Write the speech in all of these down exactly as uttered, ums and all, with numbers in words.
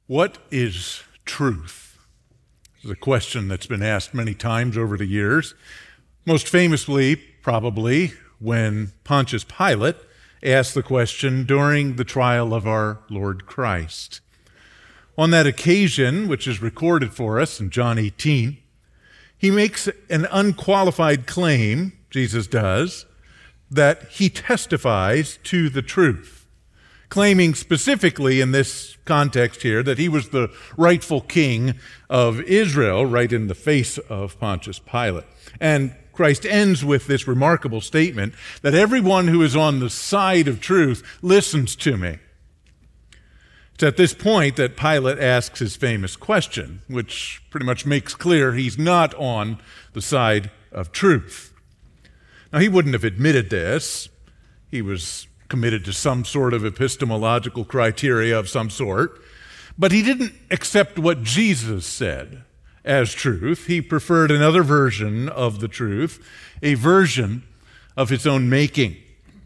What is truth? This is a question that's been asked many times over the years. Most famously, probably, when Pontius Pilate asked the question during the trial of our Lord Christ. On that occasion, which is recorded for us in John eighteen, he makes an unqualified claim, Jesus does, that he testifies to the truth, claiming specifically in this context here that he was the rightful king of Israel, right in the face of Pontius Pilate. And Christ ends with this remarkable statement that everyone who is on the side of truth listens to me. It's at this point that Pilate asks his famous question, which pretty much makes clear he's not on the side of truth. Now, he wouldn't have admitted this. He was committed to some sort of epistemological criteria of some sort, but he didn't accept what Jesus said as truth. He preferred another version of the truth, a version of his own making.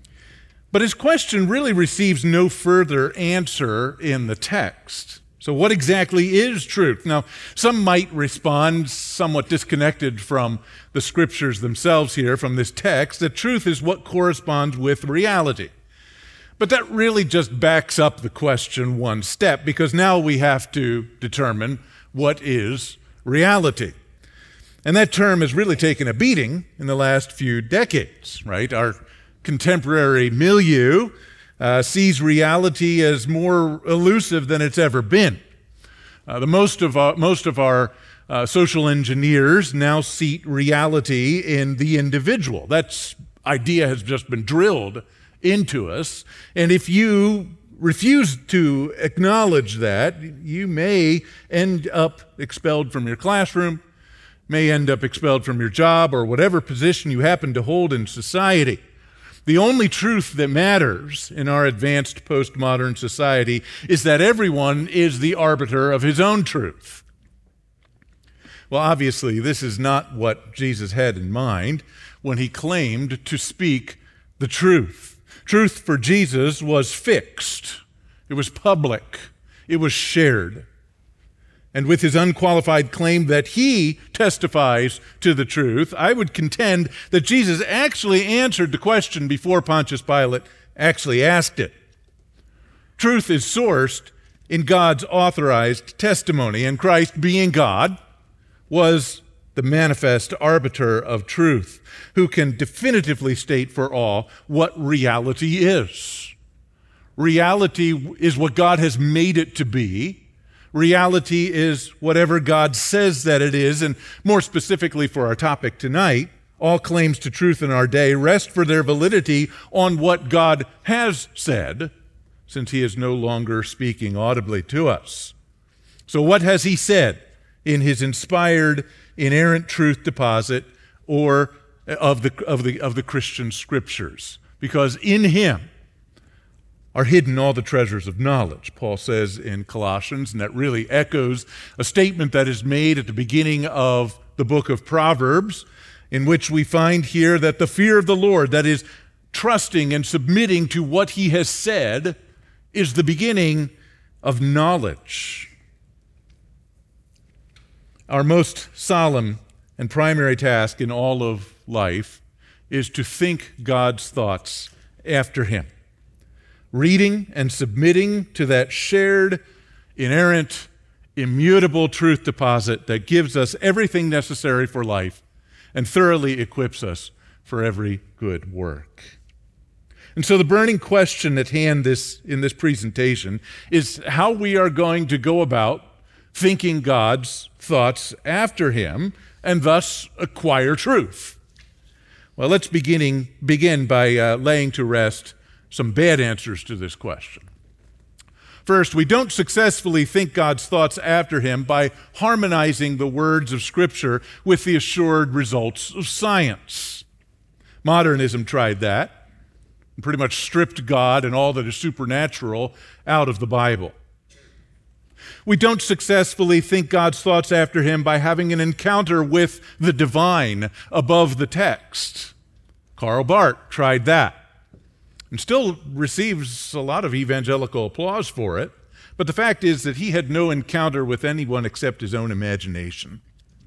But his question really receives no further answer in the text. So what exactly is truth? Now, some might respond somewhat disconnected from the scriptures themselves here, from this text, that truth is what corresponds with reality. But that really just backs up the question one step, because now we have to determine what is reality. And that term has really taken a beating in the last few decades, right? Our contemporary milieu uh, sees reality as more elusive than it's ever been. Uh, the most of our, most of our uh, social engineers now see reality in the individual. That idea has just been drilled into us, and if you refuse to acknowledge that, you may end up expelled from your classroom, may end up expelled from your job, or whatever position you happen to hold in society. The only truth that matters in our advanced postmodern society is that everyone is the arbiter of his own truth. Well, obviously, this is not what Jesus had in mind when he claimed to speak the truth. Truth for Jesus was fixed. It was public. It was shared. And with his unqualified claim that he testifies to the truth, I would contend that Jesus actually answered the question before Pontius Pilate actually asked it. Truth is sourced in God's authorized testimony, and Christ, being God, was the manifest arbiter of truth, who can definitively state for all what reality is. Reality is what God has made it to be. Reality is whatever God says that it is, and more specifically for our topic tonight, all claims to truth in our day rest for their validity on what God has said, since he is no longer speaking audibly to us. So what has he said in his inspired, inerrant truth deposit or of the, of the, of the Christian scriptures? Because in him are hidden all the treasures of knowledge, Paul says in Colossians, and that really echoes a statement that is made at the beginning of the book of Proverbs, in which we find here that the fear of the Lord, that is, trusting and submitting to what he has said, is the beginning of knowledge. Our most solemn and primary task in all of life is to think God's thoughts after him, reading and submitting to that shared, inerrant, immutable truth deposit that gives us everything necessary for life and thoroughly equips us for every good work. And so the burning question at hand this, in this presentation is how we are going to go about thinking God's thoughts after him and thus acquire truth. Well, let's beginning, begin by uh, laying to rest some bad answers to this question. First, we don't successfully think God's thoughts after him by harmonizing the words of Scripture with the assured results of science. Modernism tried that and pretty much stripped God and all that is supernatural out of the Bible. We don't successfully think God's thoughts after him by having an encounter with the divine above the text. Karl Barth tried that and still receives a lot of evangelical applause for it. But the fact is that he had no encounter with anyone except his own imagination.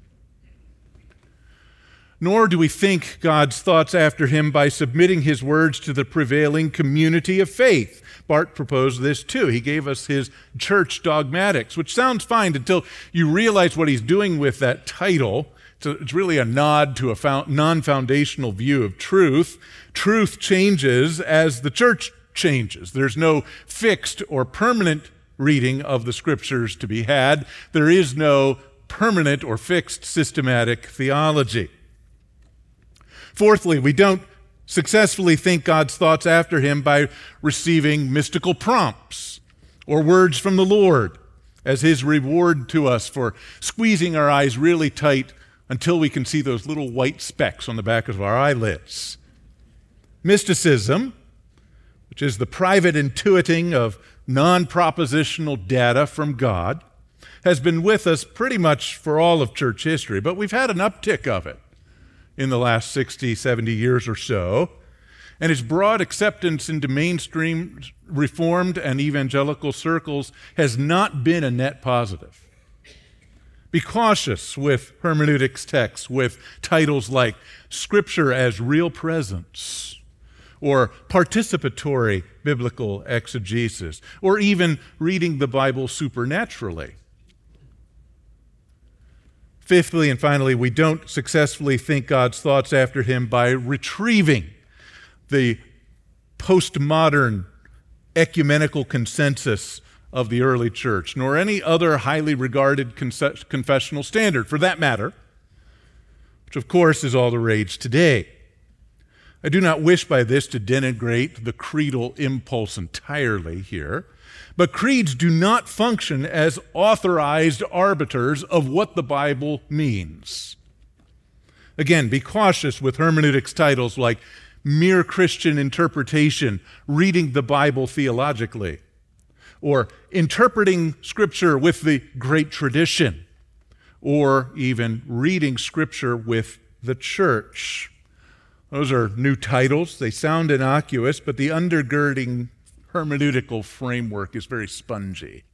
Nor do we think God's thoughts after him by submitting his words to the prevailing community of faith. Barth proposed this too. He gave us his church dogmatics, which sounds fine until you realize what he's doing with that title. It's really a nod to a non-foundational view of truth. Truth changes as the church changes. There's no fixed or permanent reading of the scriptures to be had. There is no permanent or fixed systematic theology. Fourthly, we don't successfully think God's thoughts after him by receiving mystical prompts or words from the Lord as his reward to us for squeezing our eyes really tight until we can see those little white specks on the back of our eyelids. Mysticism, which is the private intuiting of non-propositional data from God, has been with us pretty much for all of church history, but we've had an uptick of it in the last sixty, seventy years or so, and its broad acceptance into mainstream Reformed and evangelical circles has not been a net positive. Be cautious with hermeneutics texts with titles like Scripture as Real Presence, or Participatory Biblical Exegesis, or even Reading the Bible Supernaturally. Fifthly and finally, we don't successfully think God's thoughts after him by retrieving the postmodern ecumenical consensus of the early church, nor any other highly regarded confessional standard, for that matter, which of course is all the rage today. I do not wish by this to denigrate the creedal impulse entirely here, but creeds do not function as authorized arbiters of what the Bible means. Again, be cautious with hermeneutics titles like Mere Christian Interpretation, Reading the Bible Theologically, or Interpreting Scripture with the Great Tradition, or even Reading Scripture with the Church. Those are new titles. They sound innocuous, but the undergirding hermeneutical framework is very spongy.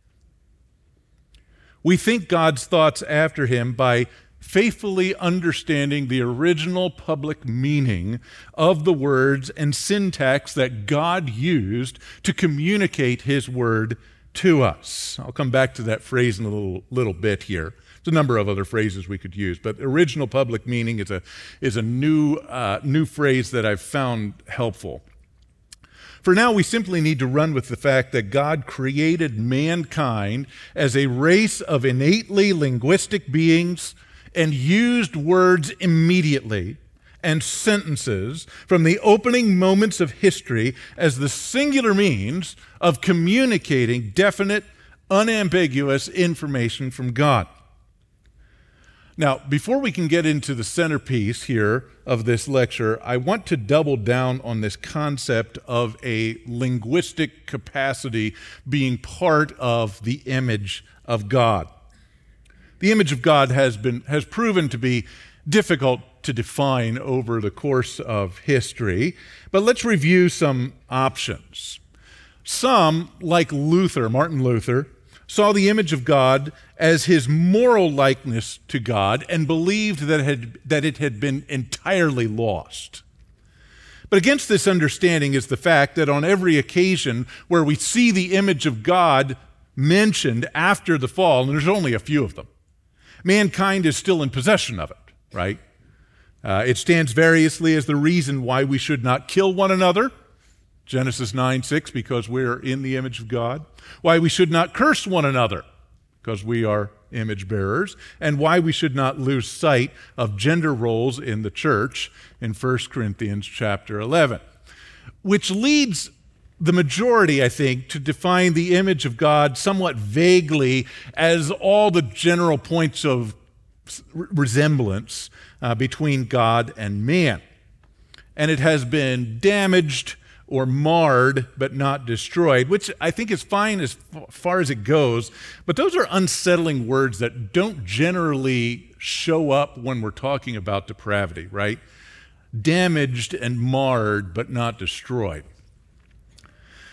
We think God's thoughts after him by faithfully understanding the original public meaning of the words and syntax that God used to communicate his word to us. I'll come back to that phrase in a little, little bit here. There's a number of other phrases we could use, but original public meaning is a, is a new, uh, new phrase that I've found helpful. For now, we simply need to run with the fact that God created mankind as a race of innately linguistic beings and used words immediately and sentences from the opening moments of history as the singular means of communicating definite, unambiguous information from God. Now, before we can get into the centerpiece here of this lecture, I want to double down on this concept of a linguistic capacity being part of the image of God. The image of God has been has proven to be difficult to define over the course of history, but let's review some options. Some, like Luther, Martin Luther, saw the image of God as his moral likeness to God and believed that it had, that it had been entirely lost. But against this understanding is the fact that on every occasion where we see the image of God mentioned after the fall, and there's only a few of them, mankind is still in possession of it, right? Uh, it stands variously as the reason why we should not kill one another, Genesis nine six, because we are in the image of God. Why we should not curse one another, because we are image bearers. And why we should not lose sight of gender roles in the church in First Corinthians chapter eleven. Which leads the majority, I think, to define the image of God somewhat vaguely as all the general points of resemblance uh, between God and man. And it has been damaged or marred but not destroyed, which I think is fine as far as it goes, but those are unsettling words that don't generally show up when we're talking about depravity, right? Damaged and marred but not destroyed.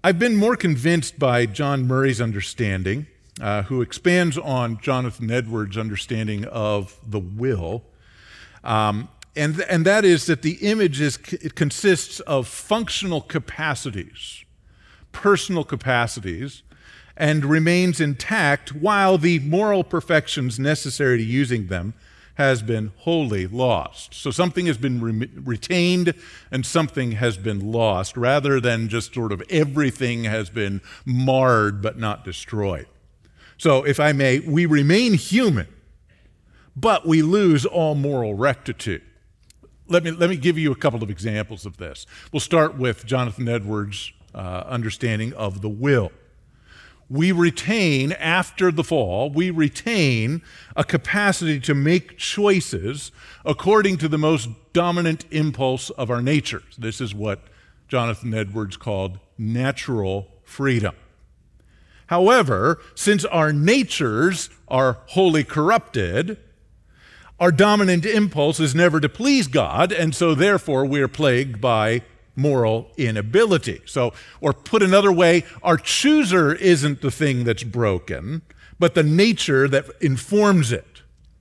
I've been more convinced by John Murray's understanding, uh, who expands on Jonathan Edwards' understanding of the will, um, and, and that is that the image is, it consists of functional capacities, personal capacities, and remains intact while the moral perfections necessary to using them has been wholly lost. So something has been re- retained and something has been lost, rather than just sort of everything has been marred but not destroyed. So if I may, we remain human, but we lose all moral rectitude. Let me, let me give you a couple of examples of this. We'll start with Jonathan Edwards' uh, understanding of the will. We retain, after the fall, we retain a capacity to make choices according to the most dominant impulse of our nature. This is what Jonathan Edwards called natural freedom. However, since our natures are wholly corrupted, our dominant impulse is never to please God, and so therefore we are plagued by moral inability. So, or put another way, our chooser isn't the thing that's broken, but the nature that informs it.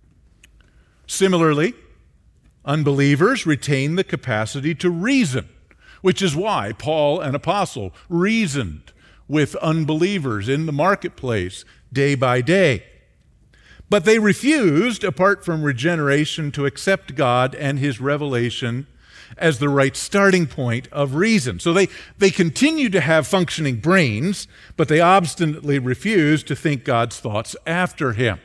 Similarly, unbelievers retain the capacity to reason, which is why Paul, an apostle, reasoned with unbelievers in the marketplace day by day. But they refused, apart from regeneration, to accept God and his revelation as the right starting point of reason. So they, they continue to have functioning brains, but they obstinately refuse to think God's thoughts after him.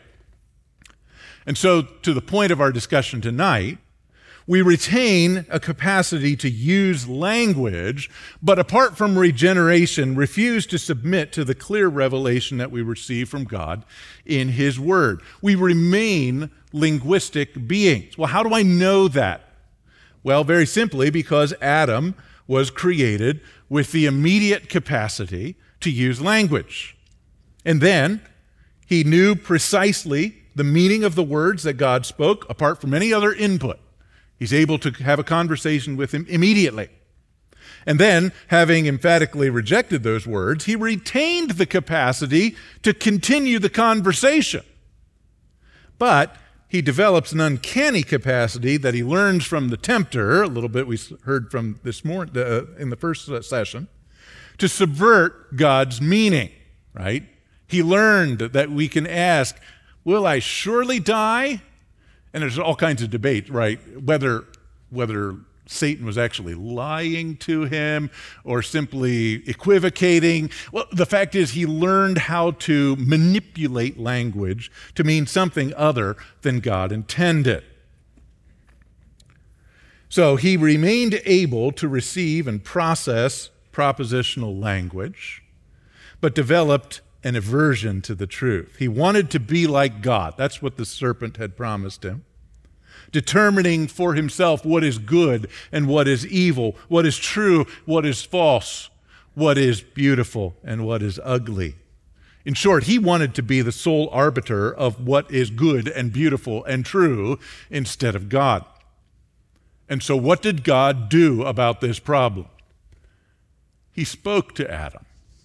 And so, to the point of our discussion tonight, we retain a capacity to use language, but apart from regeneration, refuse to submit to the clear revelation that we receive from God in his word. We remain linguistic beings. Well, how do I know that? Well, very simply, because Adam was created with the immediate capacity to use language. And then he knew precisely the meaning of the words that God spoke apart from any other input. He's able to have a conversation with him immediately. And then, having emphatically rejected those words, he retained the capacity to continue the conversation. But he develops an uncanny capacity that he learns from the tempter, a little bit we heard from this morning uh, in the first session, to subvert God's meaning, right? He learned that we can ask, will I surely die? And there's all kinds of debate, right? Whether, whether Satan was actually lying to him or simply equivocating. Well, the fact is he learned how to manipulate language to mean something other than God intended. So he remained able to receive and process propositional language, but developed an aversion to the truth. He wanted to be like God. That's what the serpent had promised him. Determining for himself what is good and what is evil, what is true, what is false, what is beautiful and what is ugly. In short, he wanted to be the sole arbiter of what is good and beautiful and true instead of God. And so what did God do about this problem? He spoke to Adam.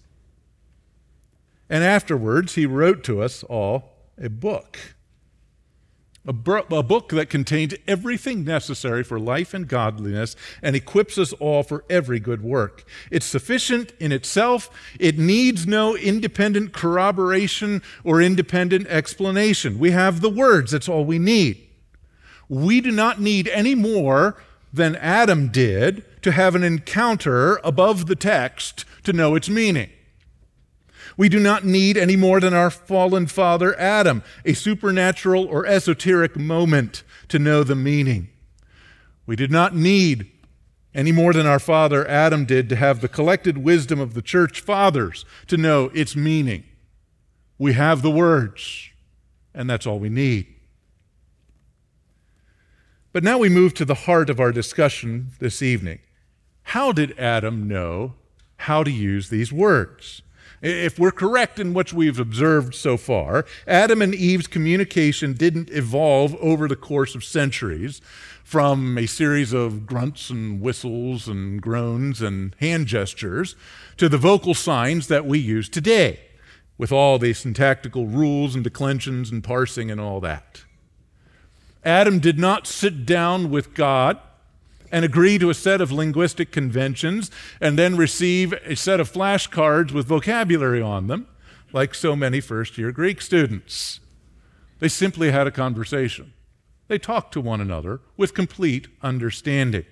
And afterwards, he wrote to us all a book. A, bro- a book that contained everything necessary for life and godliness and equips us all for every good work. It's sufficient in itself. It needs no independent corroboration or independent explanation. We have the words. That's all we need. We do not need any more than Adam did to have an encounter above the text to know its meaning. We do not need any more than our fallen father Adam, a supernatural or esoteric moment to know the meaning. We did not need any more than our father Adam did to have the collected wisdom of the church fathers to know its meaning. We have the words, and that's all we need. But now we move to the heart of our discussion this evening. How did Adam know how to use these words? If we're correct in what we've observed so far, Adam and Eve's communication didn't evolve over the course of centuries from a series of grunts and whistles and groans and hand gestures to the vocal signs that we use today, with all the syntactical rules and declensions and parsing and all that. Adam did not sit down with God and agree to a set of linguistic conventions and then receive a set of flashcards with vocabulary on them, like so many first-year Greek students. They simply had a conversation. They talked to one another with complete understanding.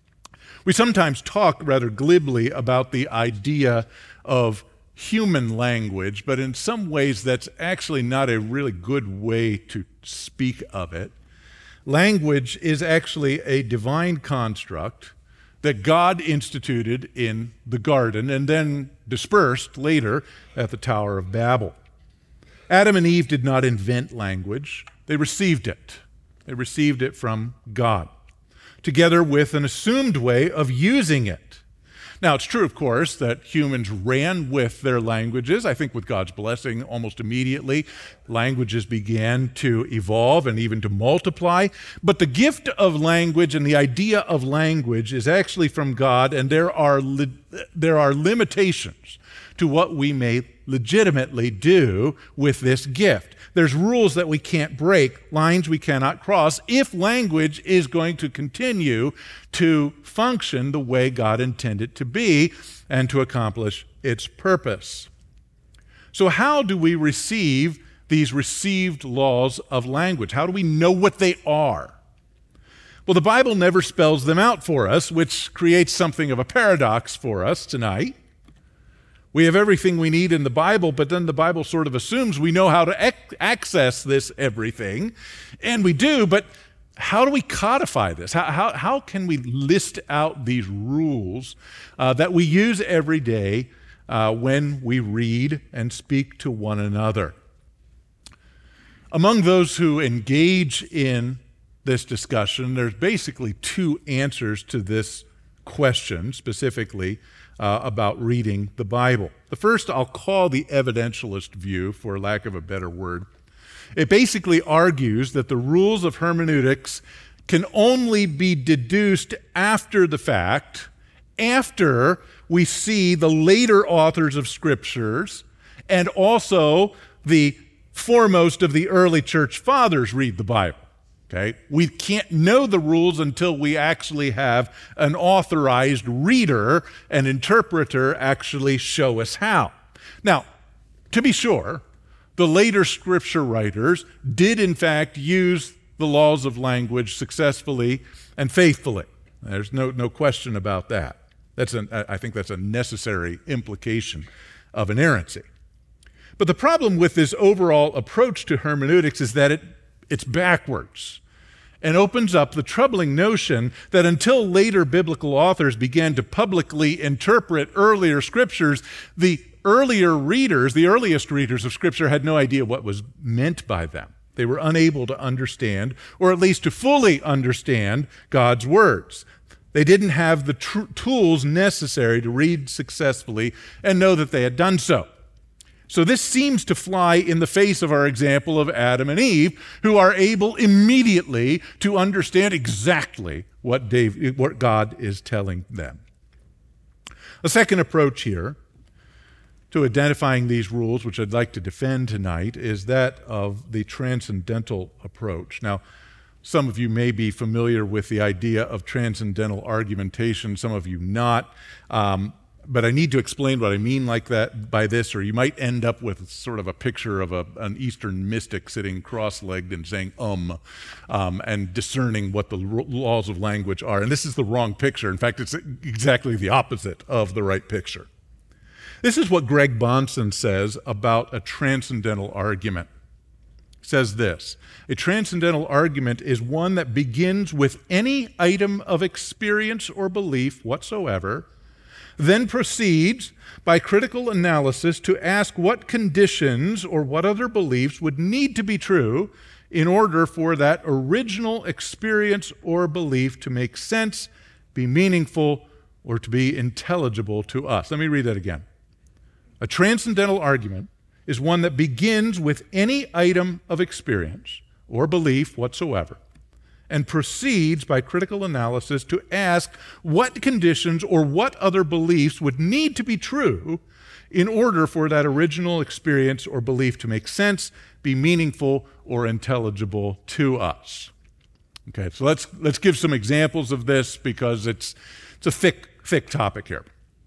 We sometimes talk rather glibly about the idea of human language, but in some ways that's actually not a really good way to speak of it. Language is actually a divine construct that God instituted in the garden and then dispersed later at the Tower of Babel. Adam and Eve did not invent language. They received it. They received it from God, together with an assumed way of using it. Now, it's true, of course, that humans ran with their languages. I think with God's blessing, almost immediately, languages began to evolve and even to multiply. But the gift of language and the idea of language is actually from God, and there are, li- there are limitations to what we may legitimately do with this gift. There's rules that we can't break, lines we cannot cross, if language is going to continue to function the way God intended to be and to accomplish its purpose. So how do we receive these received laws of language? How do we know what they are? Well, the Bible never spells them out for us, which creates something of a paradox for us tonight. We have everything we need in the Bible, but then the Bible sort of assumes we know how to ac- access this everything, and we do, but how do we codify this? How, how, how can we list out these rules uh, that we use every day uh, when we read and speak to one another? Among those who engage in this discussion, there's basically two answers to this question, specifically Uh, about reading the Bible. The first I'll call the evidentialist view, for lack of a better word. It basically argues that the rules of hermeneutics can only be deduced after the fact, after we see the later authors of scriptures and also the foremost of the early church fathers read the Bible. Okay? We can't know the rules until we actually have an authorized reader, an interpreter, actually show us how. Now, to be sure, the later scripture writers did in fact use the laws of language successfully and faithfully. There's no, no question about that. That's an, I think that's a necessary implication of inerrancy. But the problem with this overall approach to hermeneutics is that it It's backwards and opens up the troubling notion that until later biblical authors began to publicly interpret earlier scriptures, the earlier readers, the earliest readers of scripture, had no idea what was meant by them. They were unable to understand, or at least to fully understand, God's words. They didn't have the tr- tools necessary to read successfully and know that they had done so. So this seems to fly in the face of our example of Adam and Eve, who are able immediately to understand exactly what, Dave, what God is telling them. A second approach here to identifying these rules, which I'd like to defend tonight, is that of the transcendental approach. Now, some of you may be familiar with the idea of transcendental argumentation, some of you not. Um, But I need to explain what I mean like that by this, or you might end up with sort of a picture of a, an Eastern mystic sitting cross-legged and saying um, um, and discerning what the laws of language are. And this is the wrong picture. In fact, it's exactly the opposite of the right picture. This is what Greg Bahnsen says about a transcendental argument. He says this: a transcendental argument is one that begins with any item of experience or belief whatsoever, then proceeds by critical analysis to ask what conditions or what other beliefs would need to be true in order for that original experience or belief to make sense, be meaningful, or to be intelligible to us. Let me read that again. A transcendental argument is one that begins with any item of experience or belief whatsoever and proceeds by critical analysis to ask what conditions or what other beliefs would need to be true in order for that original experience or belief to make sense, be meaningful, or intelligible to us. Okay, so let's let's give some examples of this because it's it's a thick, thick topic here.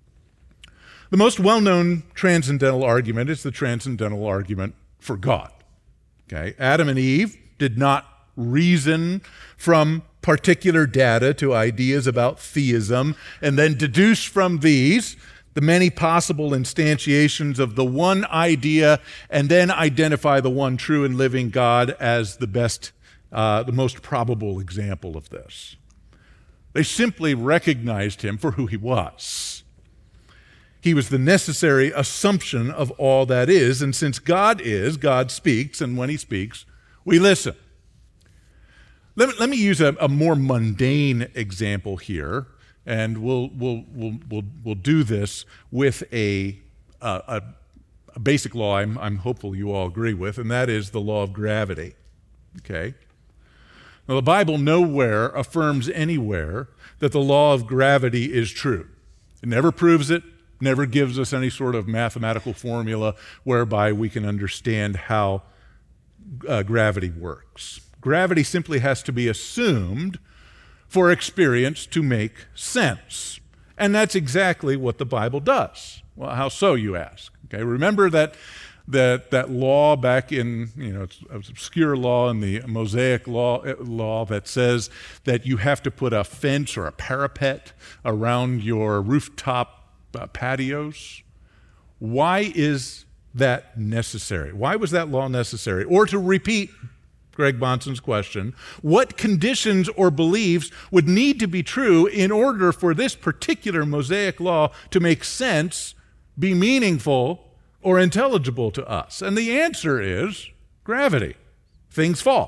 The most well-known transcendental argument is the transcendental argument for God. Okay, Adam and Eve did not reason from particular data to ideas about theism and then deduce from these the many possible instantiations of the one idea and then identify the one true and living God as the best, uh, the most probable example of this. They simply recognized him for who he was. He was the necessary assumption of all that is, and since God is, God speaks, and when he speaks, we listen. Let me, let me use a, a more mundane example here, and we'll we'll we'll we'll, we'll do this with a, a a basic law I'm I'm hopeful you all agree with, and that is the law of gravity. Okay. Now the Bible nowhere affirms anywhere that the law of gravity is true. It never proves it. Never gives us any sort of mathematical formula whereby we can understand how uh, gravity works. Gravity simply has to be assumed for experience to make sense. And that's exactly what the Bible does. Well, how so, you ask? Okay, remember that that that law back in, you know, it's an obscure law in the Mosaic law, law that says that you have to put a fence or a parapet around your rooftop Uh, patios. Why is that necessary? Why was that law necessary? Or to repeat Greg Bonson's question, what conditions or beliefs would need to be true in order for this particular Mosaic law to make sense, be meaningful, or intelligible to us? And the answer is gravity. Things fall.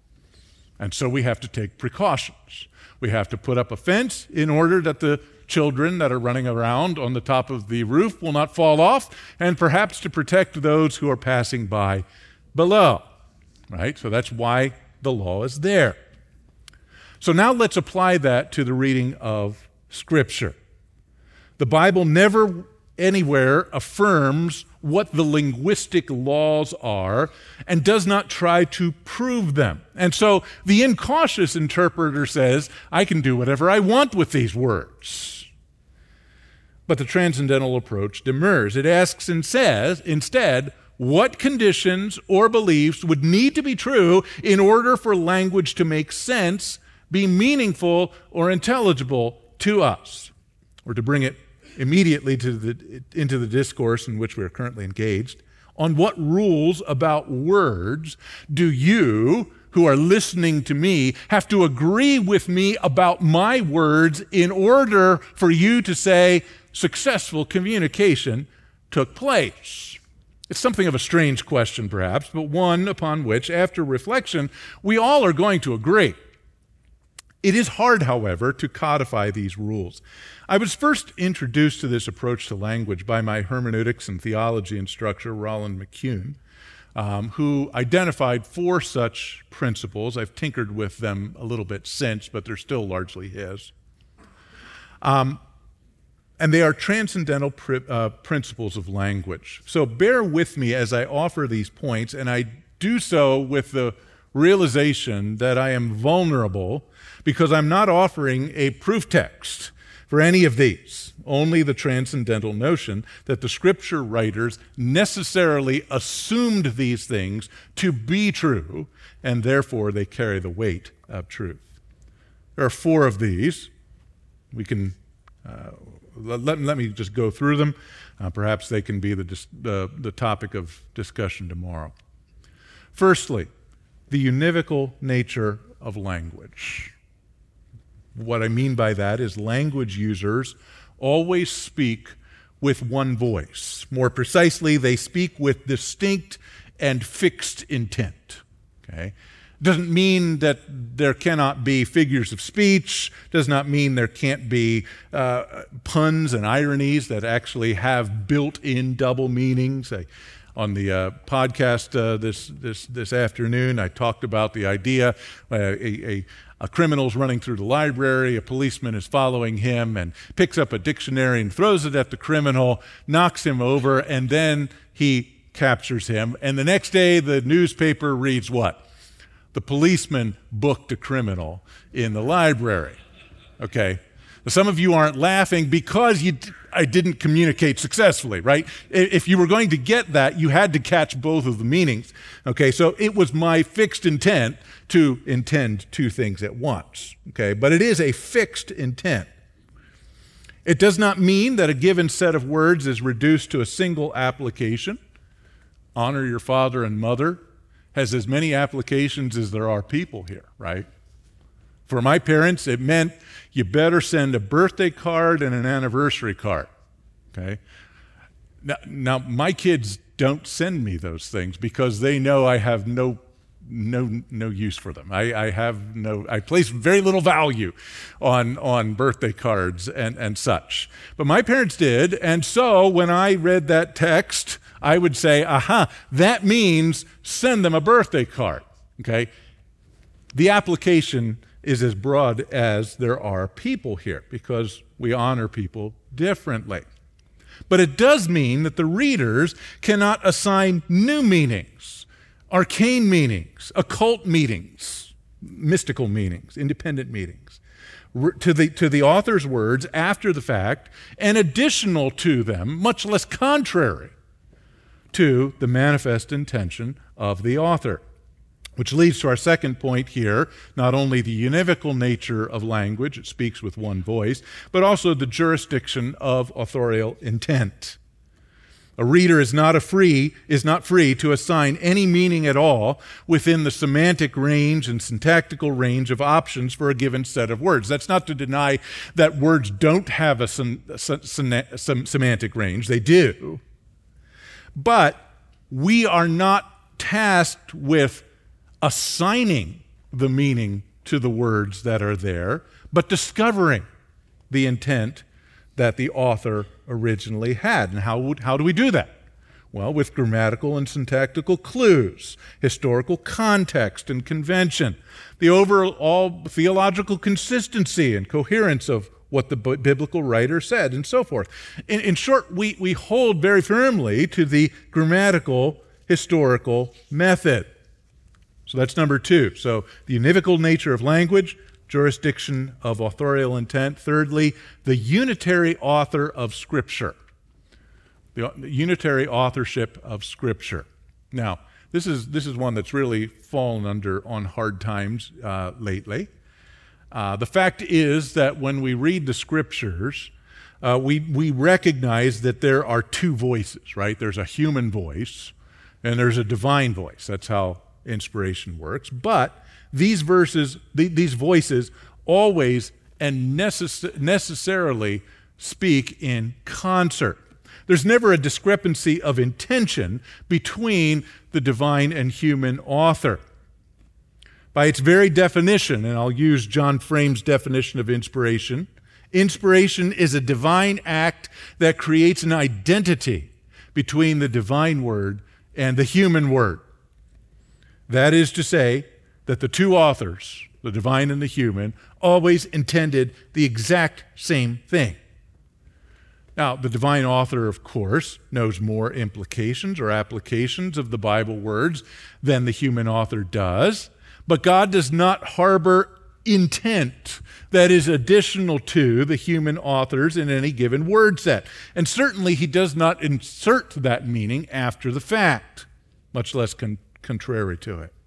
And so we have to take precautions. We have to put up a fence in order that the children that are running around on the top of the roof will not fall off, and perhaps to protect those who are passing by below, right? So that's why the law is there. So now let's apply that to the reading of Scripture. The Bible never anywhere affirms what the linguistic laws are and does not try to prove them. And so the incautious interpreter says, I can do whatever I want with these words. But the transcendental approach demurs. It asks and says, instead, what conditions or beliefs would need to be true in order for language to make sense, be meaningful, or intelligible to us? Or to bring it immediately to the, into the discourse in which we are currently engaged, on what rules about words do you, who are listening to me, have to agree with me about my words in order for you to say successful communication took place? It's something of a strange question, perhaps, but one upon which, after reflection, we all are going to agree. It is hard, however, to codify these rules. I was first introduced to this approach to language by my hermeneutics and theology instructor, Roland McCune, um, who identified four such principles. I've tinkered with them a little bit since, but they're still largely his. Um, and they are transcendental pr- uh, principles of language. So bear with me as I offer these points, and I do so with the realization that I am vulnerable because I'm not offering a proof text for any of these, only the transcendental notion that the Scripture writers necessarily assumed these things to be true, and therefore they carry the weight of truth. There are four of these. We can, uh, let, let me just go through them. Uh, perhaps they can be the, dis- the, the topic of discussion tomorrow. Firstly, the univocal nature of language. What I mean by that is language users always speak with one voice. More precisely, they speak with distinct and fixed intent. Okay? Doesn't mean that there cannot be figures of speech, does not mean there can't be uh, puns and ironies that actually have built-in double meanings. I, on the uh, podcast uh, this, this, this afternoon, I talked about the idea uh, a, a, a criminal's running through the library, a policeman is following him and picks up a dictionary and throws it at the criminal, knocks him over, and then he captures him. And the next day, the newspaper reads what? The policeman booked a criminal in the library. Okay. Some of you aren't laughing because you, I didn't communicate successfully, right? If you were going to get that, you had to catch both of the meanings. Okay, so it was my fixed intent to intend two things at once. Okay, but it is a fixed intent. It does not mean that a given set of words is reduced to a single application. Honor your father and mother has as many applications as there are people here, right? For my parents, it meant you better send a birthday card and an anniversary card, okay? Now, now my kids don't send me those things because they know I have no no no use for them. I, I have no, I place very little value on, on birthday cards and, and such. But my parents did, and so when I read that text, I would say, aha, that means send them a birthday card, okay? The application is as broad as there are people here because we honor people differently. But it does mean that the readers cannot assign new meanings, arcane meanings, occult meanings, mystical meanings, independent meanings, to the, to the author's words after the fact and additional to them, much less contrary to the manifest intention of the author. Which leads to our second point here, not only the univocal nature of language, it speaks with one voice, but also the jurisdiction of authorial intent. A reader is not a free, is not free to assign any meaning at all within the semantic range and syntactical range of options for a given set of words. That's not to deny that words don't have a, sem- sem- sem- semantic range, they do. But we are not tasked with assigning the meaning to the words that are there, but discovering the intent that the author originally had. And how, would, how do we do that? Well, with grammatical and syntactical clues, historical context and convention, the overall theological consistency and coherence of what the biblical writer said, and so forth. In, in short, we, we hold very firmly to the grammatical historical method. So that's number two. So the univocal nature of language, jurisdiction of authorial intent. Thirdly, the unitary author of Scripture. The unitary authorship of Scripture. Now, this is this is one that's really fallen under on hard times uh, lately. Uh, the fact is that when we read the Scriptures, uh, we we recognize that there are two voices, right? There's a human voice and there's a divine voice. That's how inspiration works. But these verses, th- these voices always and necess- necessarily speak in concert. There's never a discrepancy of intention between the divine and human author. By its very definition, and I'll use John Frame's definition of inspiration, inspiration is a divine act that creates an identity between the divine word and the human word. That is to say that the two authors, the divine and the human, always intended the exact same thing. Now, the divine author, of course, knows more implications or applications of the Bible words than the human author does, but God does not harbor intent that is additional to the human authors in any given word set. And certainly he does not insert that meaning after the fact, much less con- contrary to it.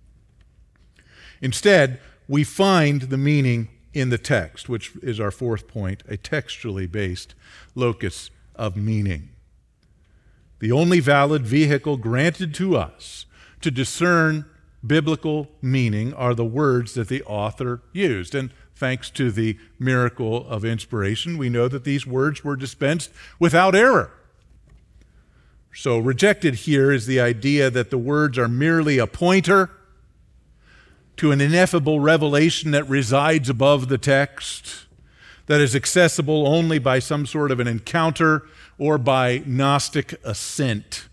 Instead, we find the meaning in the text, which is our fourth point, a textually based locus of meaning. The only valid vehicle granted to us to discern biblical meaning are the words that the author used. And thanks to the miracle of inspiration, we know that these words were dispensed without error. So rejected here is the idea that the words are merely a pointer to an ineffable revelation that resides above the text, that is accessible only by some sort of an encounter or by Gnostic assent.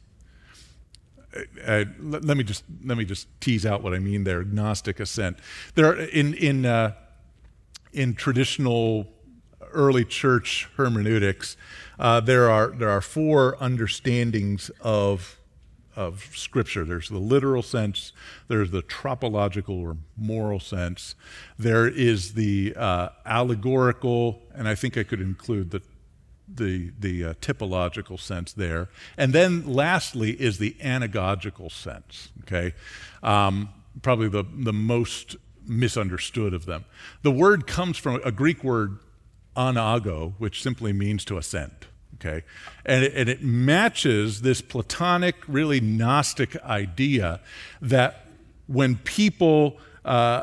Uh, let, let me just let me just tease out what I mean there. Gnostic assent. There are in in uh, in traditional early church hermeneutics, uh, there are there are four understandings of of Scripture. There's the literal sense. There's the tropological or moral sense. There is the uh, allegorical, and I think I could include the the the uh, typological sense there. And then lastly is the anagogical sense, okay? Um, probably the, the most misunderstood of them. The word comes from a Greek word, anago, which simply means to assent, okay? And it, and it matches this Platonic, really Gnostic idea that when people uh,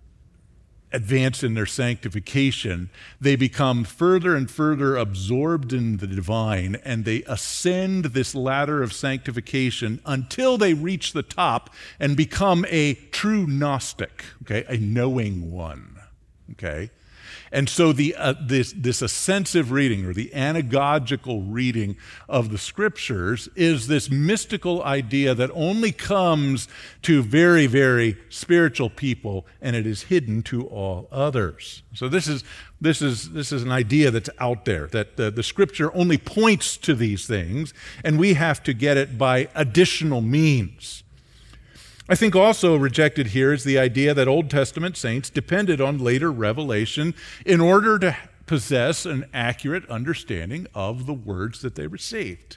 advance in their sanctification, they become further and further absorbed in the divine, and they ascend this ladder of sanctification until they reach the top and become a true Gnostic, okay, a knowing one, okay? And so the uh, this this ascensive reading, or the anagogical reading of the Scriptures, is this mystical idea that only comes to very, very spiritual people, and it is hidden to all others. So this is this is this is an idea that's out there, that the, the Scripture only points to these things, and we have to get it by additional means. I think also rejected here is the idea that Old Testament saints depended on later revelation in order to possess an accurate understanding of the words that they received.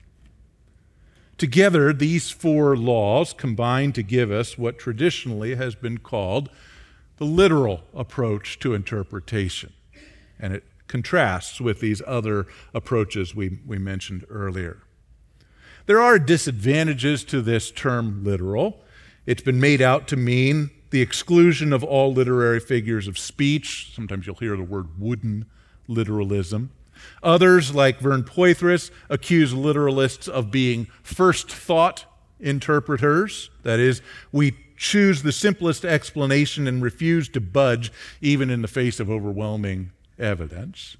Together, these four laws combine to give us what traditionally has been called the literal approach to interpretation, and it contrasts with these other approaches we, we mentioned earlier. There are disadvantages to this term literal. It's been made out to mean the exclusion of all literary figures of speech. Sometimes you'll hear the word wooden literalism. Others, like Vern Poythress, accuse literalists of being first thought interpreters. That is, we choose the simplest explanation and refuse to budge even in the face of overwhelming evidence.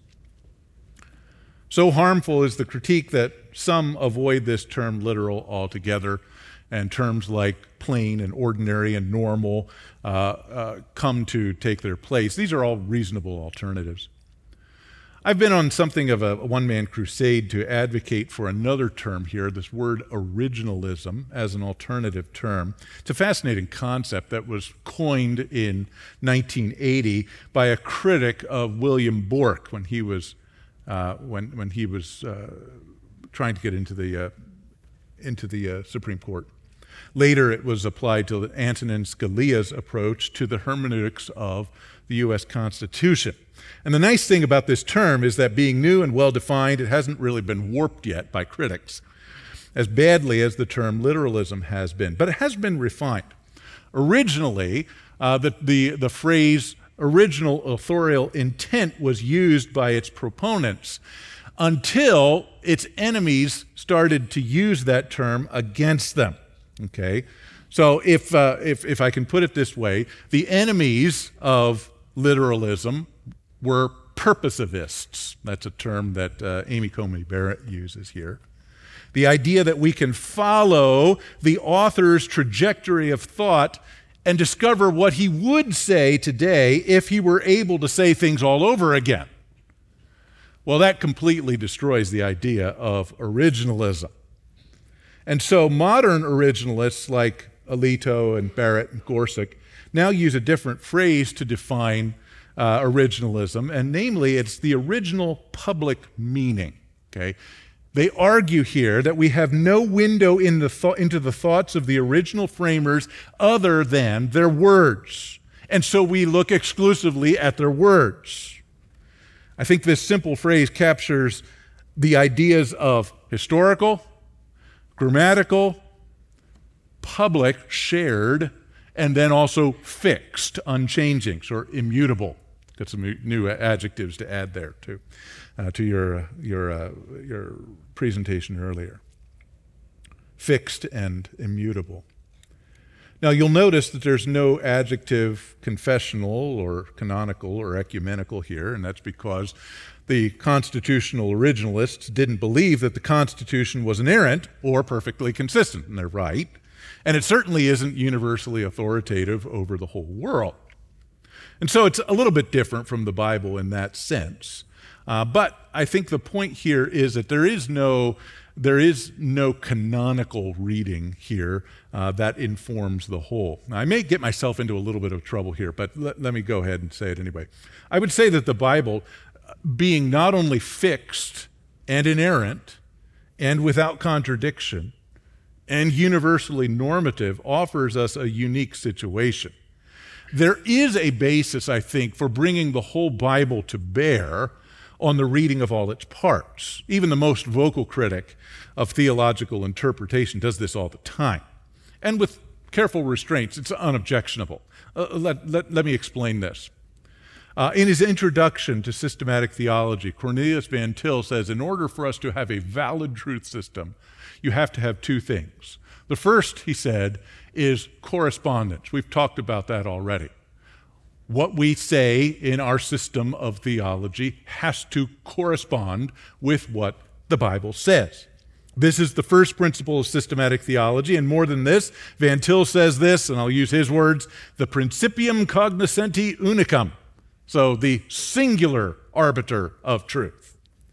So harmful is the critique that some avoid this term literal altogether, and terms like plain and ordinary and normal uh, uh, come to take their place. These are all reasonable alternatives. I've been on something of a one-man crusade to advocate for another term here, this word originalism, as an alternative term. It's a fascinating concept that was coined in nineteen eighty by a critic of William Bork when he was uh, when when he was uh, trying to get into the uh, into the uh, Supreme Court. Later, it was applied to Antonin Scalia's approach to the hermeneutics of the U S Constitution. And the nice thing about this term is that being new and well-defined, it hasn't really been warped yet by critics, as badly as the term literalism has been. But it has been refined. Originally, uh, the, the, the phrase original authorial intent was used by its proponents until its enemies started to use that term against them. Okay, so if, uh, if if I can put it this way, the enemies of literalism were purposivists. That's a term that uh, Amy Coney Barrett uses here. The idea that we can follow the author's trajectory of thought and discover what he would say today if he were able to say things all over again. Well, that completely destroys the idea of originalism. And so modern originalists like Alito and Barrett and Gorsuch now use a different phrase to define uh, originalism, and namely, it's the original public meaning, okay? They argue here that we have no window in the th- into the thoughts of the original framers other than their words, and so we look exclusively at their words. I think this simple phrase captures the ideas of historical, grammatical, public, shared, and then also fixed, unchanging, or immutable. Got some new adjectives to add there too, uh, to your your uh, your presentation earlier. Fixed and immutable. Now, you'll notice that there's no adjective confessional or canonical or ecumenical here, and that's because the constitutional originalists didn't believe that the Constitution was inerrant or perfectly consistent, and they're right. And it certainly isn't universally authoritative over the whole world. And so it's a little bit different from the Bible in that sense. Uh, but I think the point here is that there is no There is no canonical reading here uh, that informs the whole. Now, I may get myself into a little bit of trouble here, but let, let me go ahead and say it anyway. I would say that the Bible, being not only fixed and inerrant and without contradiction and universally normative, offers us a unique situation. There is a basis, I think, for bringing the whole Bible to bear on the reading of all its parts. Even the most vocal critic of theological interpretation does this all the time. And with careful restraints, it's unobjectionable. Uh, let, let, let me explain this. Uh, in his introduction to systematic theology, Cornelius Van Til says, in order for us to have a valid truth system, you have to have two things. The first, he said, is correspondence. We've talked about that already. What we say in our system of theology has to correspond with what the Bible says. This is the first principle of systematic theology, and more than this, Van Til says this, and I'll use his words, the principium cognoscenti unicum, so the singular arbiter of truth.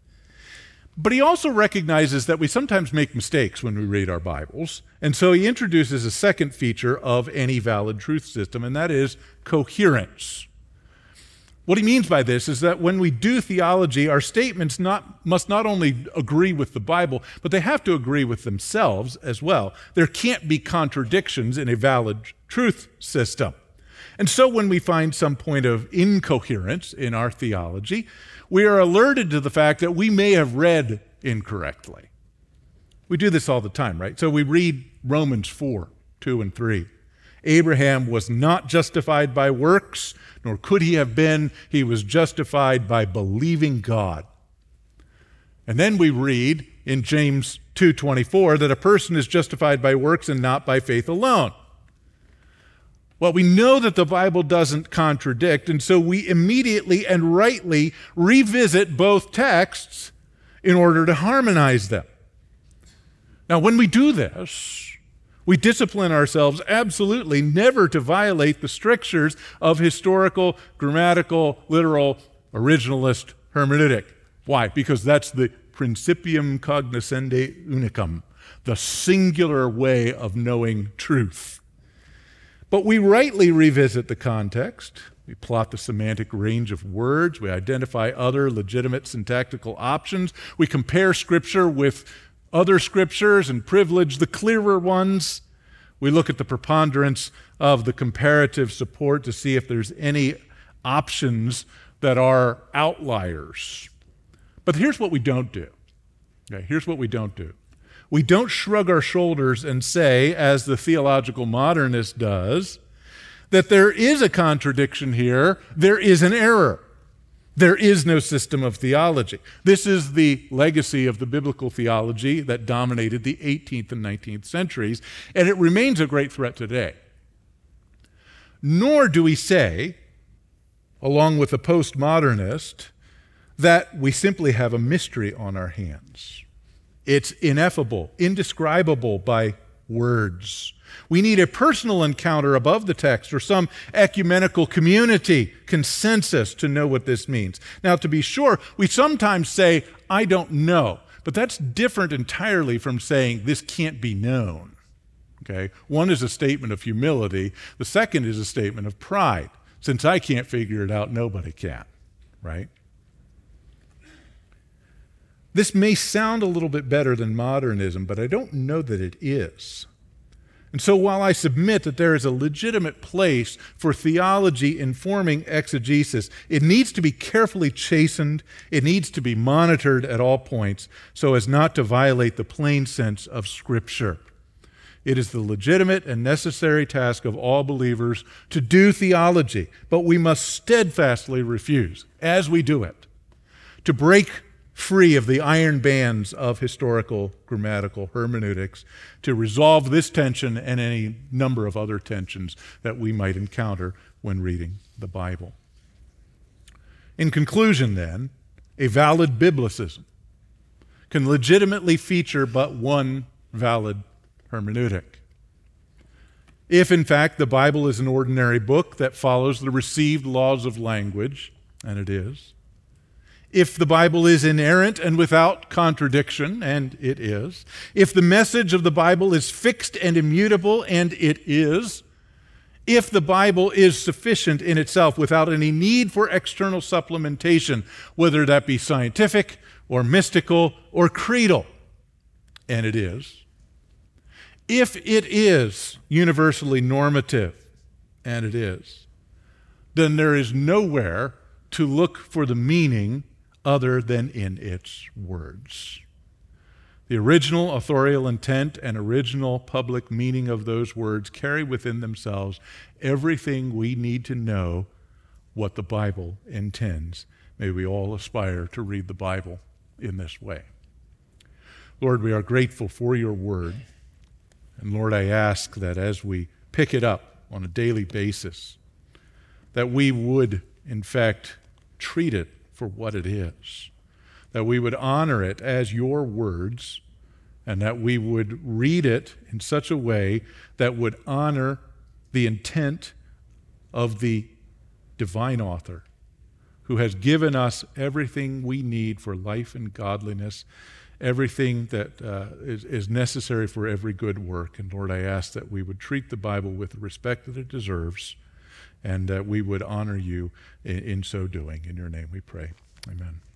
But he also recognizes that we sometimes make mistakes when we read our Bibles, and so he introduces a second feature of any valid truth system, and that is coherence. What he means by this is that when we do theology, our statements not, must not only agree with the Bible, but they have to agree with themselves as well. There can't be contradictions in a valid truth system. And so when we find some point of incoherence in our theology, we are alerted to the fact that we may have read incorrectly. We do this all the time, right? So we read Romans four, two and three. Abraham was not justified by works, nor could he have been. He was justified by believing God. And then we read in James two twenty-four that a person is justified by works and not by faith alone. Well, we know that the Bible doesn't contradict, and so we immediately and rightly revisit both texts in order to harmonize them. Now, when we do this, we discipline ourselves absolutely never to violate the strictures of historical, grammatical, literal, originalist hermeneutic. Why? Because that's the principium cognoscendi unicum, the singular way of knowing truth. But we rightly revisit the context. We plot the semantic range of words. We identify other legitimate syntactical options. We compare Scripture with other Scriptures and privilege the clearer ones. We look at the preponderance of the comparative support to see if there's any options that are outliers. But here's what we don't do. Okay, here's what we don't do. We don't shrug our shoulders and say, as the theological modernist does, that there is a contradiction here, there is an error. There is no system of theology. This is the legacy of the biblical theology that dominated the eighteenth and nineteenth centuries, and it remains a great threat today. Nor do we say, along with the postmodernist, that we simply have a mystery on our hands. It's ineffable, indescribable by words. We need a personal encounter above the text or some ecumenical community consensus to know what this means. Now, to be sure, we sometimes say, I don't know, but that's different entirely from saying this can't be known. Okay? One is a statement of humility. The second is a statement of pride. Since I can't figure it out, nobody can, right? This may sound a little bit better than modernism, but I don't know that it is. And so while I submit that there is a legitimate place for theology informing exegesis, it needs to be carefully chastened, it needs to be monitored at all points so as not to violate the plain sense of Scripture. It is the legitimate and necessary task of all believers to do theology, but we must steadfastly refuse, as we do it, to break free of the iron bands of historical grammatical hermeneutics, to resolve this tension and any number of other tensions that we might encounter when reading the Bible. In conclusion, then, a valid biblicism can legitimately feature but one valid hermeneutic. If, in fact, the Bible is an ordinary book that follows the received laws of language, and it is, if the Bible is inerrant and without contradiction, and it is, if the message of the Bible is fixed and immutable, and it is, if the Bible is sufficient in itself without any need for external supplementation, whether that be scientific or mystical or creedal, and it is, if it is universally normative, and it is, then there is nowhere to look for the meaning other than in its words. The original authorial intent and original public meaning of those words carry within themselves everything we need to know what the Bible intends. May we all aspire to read the Bible in this way. Lord, we are grateful for your word. And Lord, I ask that as we pick it up on a daily basis, that we would, in fact, treat it for what it is, that we would honor it as your words, and that we would read it in such a way that would honor the intent of the divine author, who has given us everything we need for life and godliness, everything that uh, is, is necessary for every good work. And Lord, I ask that we would treat the Bible with the respect that it deserves, and that we would honor you in, in so doing. In your name we pray. Amen.